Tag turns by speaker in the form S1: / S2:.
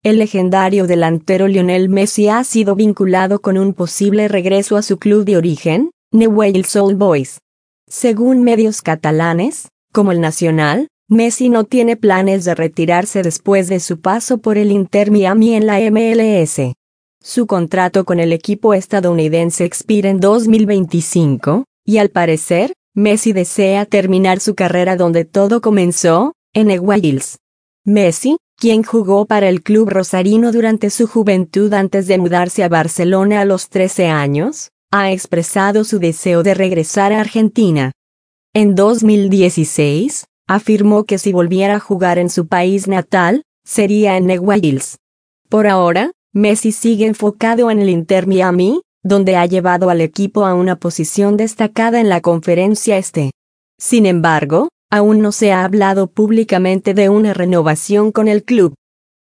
S1: el legendario delantero Lionel Messi ha sido vinculado con un posible regreso a su club de origen, Newell's Old Boys. Según medios catalanes, como El Nacional, Messi no tiene planes de retirarse después de su paso por el Inter Miami en la MLS. Su contrato con el equipo estadounidense expira en 2025, y al parecer, Messi desea terminar su carrera donde todo comenzó, en Newell's. Messi, quien jugó para el club rosarino durante su juventud antes de mudarse a Barcelona a los 13 años, ha expresado su deseo de regresar a Argentina. En 2016, afirmó que si volviera a jugar en su país natal, sería en Newell's. Por ahora, Messi sigue enfocado en el Inter Miami, donde ha llevado al equipo a una posición destacada en la Conferencia Este. Sin embargo, aún no se ha hablado públicamente de una renovación con el club.